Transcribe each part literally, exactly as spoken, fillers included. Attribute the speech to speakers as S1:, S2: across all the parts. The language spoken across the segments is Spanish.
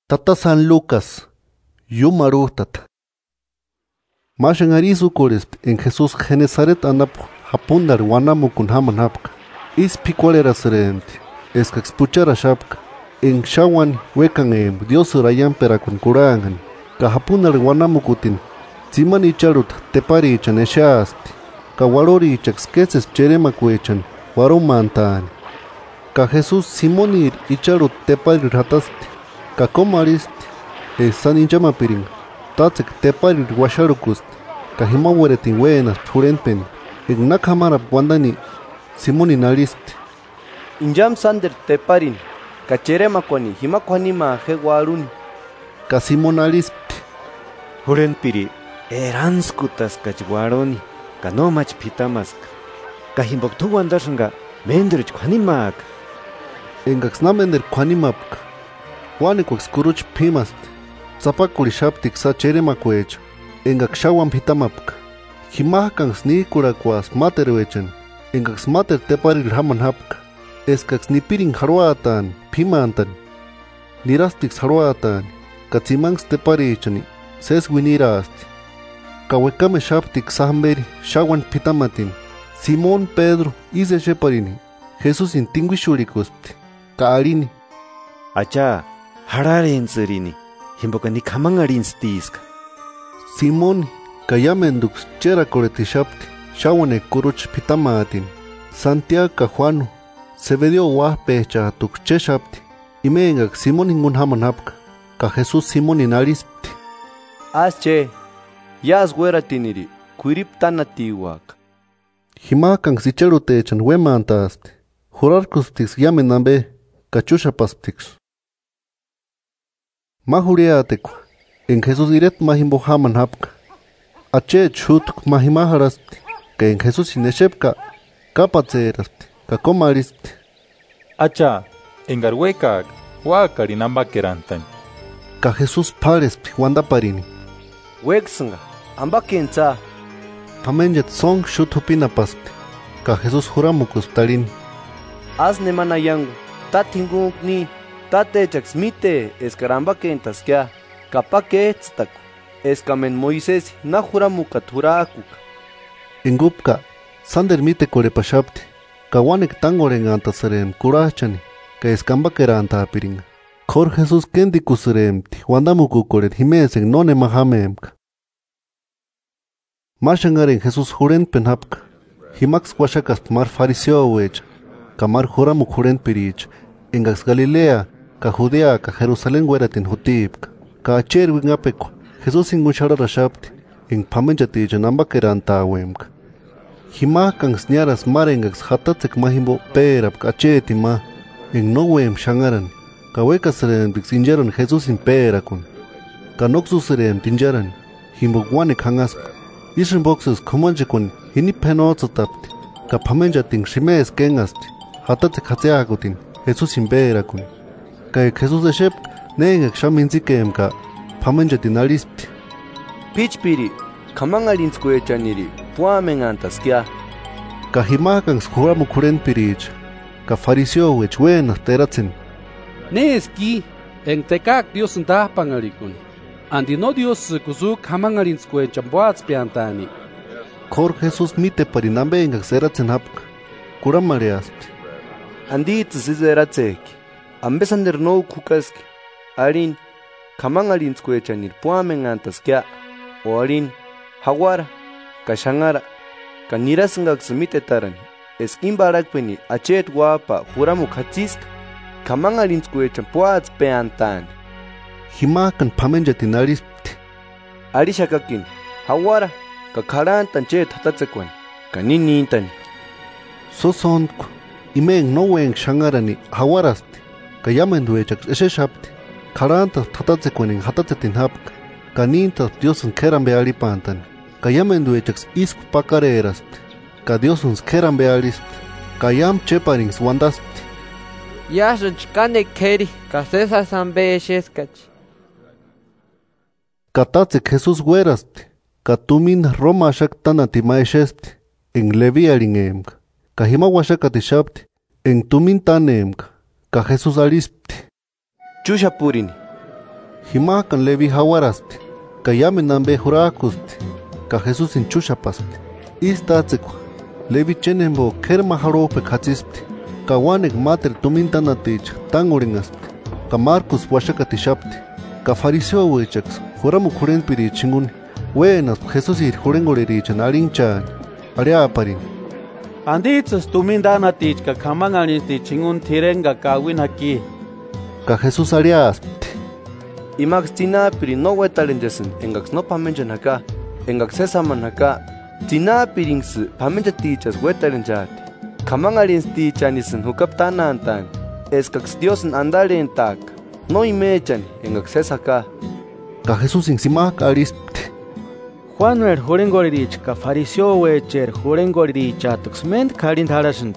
S1: Tata San Lucas, yumarutata. Mashan arisu kores en Jesús Genezaret anapu hapundar wanamu kun haman hapka. Is picualera serente, es que expuchara shapka. En shawan wekan em Dios rayan pera kun kurangan. Ka hapundar wanamu kutin. Simani charut tepari chan eshasti. Ka warori chaksketses cherema kuechan warumantan. Ka Jesús Simonir icharut tepari ratasti. Ka komaristi es saninchama piring. Tatsek tepari washarukust. Ka himaweretin wenas purenpen. En nakamara wandani Simoni nalisti.
S2: Injam sander teparin. Ka cherema kwani himakwani ma hewarun.
S1: Ka simonalisti.
S3: Hurenpiri eranskutas kachwaroni. Ka no mach pitamaska. Ka himboktu wandashanga mendrich kwanimak.
S1: Engax namender kwanimapka. Wanikox kuruch pimast. Zapakuri shaptik sa cherema kuecha. Engax shawan pitamapka. Himahkans ni kurakwas mater wechen. Engax mater tepari raman hapka. Eskax ni pirin haruatan, pimantan. Nirastix haruatan. Katsimans tepari echani. Ses winirasti. Kawekame shaptik sahamberi shawan pitamatin. Simón Pedro ise sheparini. Jesús intinguishurikusti. Kaarini.
S3: Acha, hararen serini. Himbokani kamangarinstiska.
S1: Simón kayamendux chera koretishapti. Shawane kuruch pitamatin. Santiago Juano. Se vedio wahpecha tukche shapti. Imengak Simón ingun hamanapka. Ka Jesús Simón inarispi.
S2: Asche. Yas weratiniri. Kuirip tanatiwak.
S1: Himakan sicharutechan wemantasti. Jurarkustix yamenambe. Cachuchapasptix. Mahuriatekwa. En Jesús iret mahimbo haman hapka. Ache chutuk mahimaharasti. Que en Jesús ineshepka. Kapatzerasti. Kakomaristi.
S4: Acha. En garwekak. Wakarinamba kerantan.
S1: Ka Jesús parespi wandaparini.
S2: Wexanga. Ambakenza.
S1: Pamenjet song shutupinapasti. Ka Jesús juramukustarini.
S2: Asne manayangu. Tatingukni. Tatechax mite. Escaramba kentaskia. Kapaketstaku. Escamen Moisés na juramukathurakuka.
S1: Engupka. Sander mite korepashapti. Kawanek tangoren antasarem kurachani. Ka escamba keranta apiringa. Kor Jesús kendikuseremti. Wandamuku koret himesen none mahamemka. Mashangaren Jesús juren penhapka. Himax washakas mar fariseo wecha. Kamar juramuk juren pirich. Engax Galilea. Ka Judea ka Jerusalén weratin jutipka. Ka acher wingapekwa. Jesús inguchara rashapti. En pamenjati janamba keranta wemka. Himakan sniaras marengax hatatzek mahimbo perap acheti ma. En no wem shangaran. Ka wekaseren bixinjaran Jesús in perakun. Ka noxuseren tinjaran. Himbo guanek hangaspka. Ishin boxes comanchikun hini penotzotapti. Ka pamenjatin shimes kengasti. Hatatzek hatzeagutin. Jesús in perakun. Ka Jesús eshep neengak shaminzikeem ka pamenjatin alispti.
S2: Pichpiri. Kamangarinskuyechaniri. Puamen antaskia.
S1: Ka himakan skuramu kuren pirich. Ka fariseo wech wenas teratzen.
S5: Neski en tekak Dios ntahpangarikun. Andi no Dios kuzu kamangarinskuyechamboats piantani.
S1: Kor Jesús mite parinambe engak seratzen hapka. Kuramareasti.
S2: Andi tzizeratzeki. Ambesander no kukaski. Arin kamangarinskuyechanir puamen antaskia. O arin hawara. Kashangara. Kanirasngak mite taran. Eskin barakpeni achet guapa juramu katziska. Kamangarinskuyechan puats peantan.
S1: Himakan pamenjatin alispti.
S2: Arishakakin. Hawara. Kakarantan chet hatatsekwan. Kaninintan.
S1: Sosontku. Imeng no wen shangarani hawarasti. Kayamenduechak esheshapti. Karantas hatatsekwanin hatatsetin hapka. Kanintas Diosun keran bealipantan. Kayamenduechak isku pakarerasti. Ka Diosun keran bealispti. Kayam cheparins wandasti.
S6: Yashan chkane keri. Kasesa sambe esheskach.
S1: Katatzek Jesús huerasti. Katumin Roma shaktanati maeshesti. En leviaringemka. Kahima washakatishapti. En tumin tanemka. Ka Jesús alispti.
S2: Chushapurini.
S1: Himakan Levi hawarasti, kayame nambe jurakusti, ka Jesús in chushapasti. Istatsekwa, Levi chenembo kerma harope katsispti, ka wanek mater tumintanatich tanguringaspti, ka Marcos washakatishapti, ka fariseo wechaks, juramu jurenpiri chinguni, wenas Jesús ir jurengorerichan arincha, areaparin.
S7: Anditzas tumintanatich ka kamanganisti chingun tirenga ka winaki.
S1: Ka Jesús areaspti.
S2: Imax tinapiri no wetalendesin, engax no pamenjan acá, engax sesaman acá, tinapirings pamenja tichas wetalenjati. Kamangarins tichanisin hukaptanantan, escax diosen andalen tak, no imechan, engax sesaka.
S1: Ka Jesús insimak arispti.
S7: Juan ver jurengorich ka fariseo wecher jurengorich atux ment karin harasindi.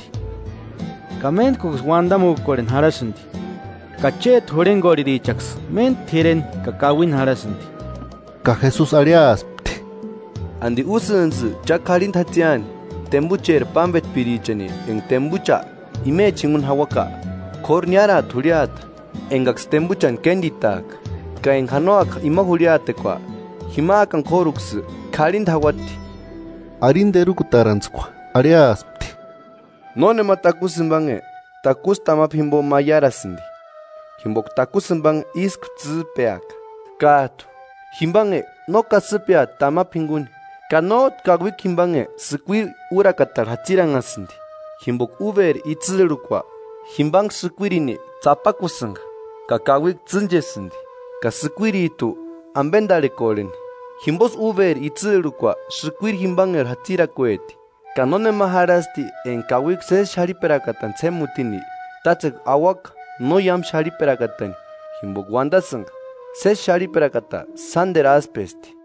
S7: Kament kux wandamu koren harasindi. Kachet jurengoririchaks men tiren kakawin harasindi.
S1: Ka Jesús areaspti.
S2: Andi usenz chakarin tatian, tembucher pambet pirichani, en tembucha, ime chingun hawaka, korniara turiat, engax tembuchan kenditak, ka en hanoak ima huriate kwa, himakan korux, karin hawati.
S1: Arinderukutaranskwa, areaspti.
S2: None matakusimbange, takus tamapimbo mayarasindi. Himbok takusimbang isk tzpeak, kato. Himbange no kasipia tamapingun, kanot kagwik himbange sikwir urakatar hatirangasindi. Himbok uber itzilukwa, himbang sikwirini zapakusanga, kakawik zinjesindi, ka sikwiritu ambendale kolen. Himbos uber itzilukwa, sikwir himbanger hatirakweti, kanone maharasti en kawik ses shariperakatan semutini, tatsek awak no yam shariperakatan, himbok wandasanga. Ses shariperakata sander aspesti.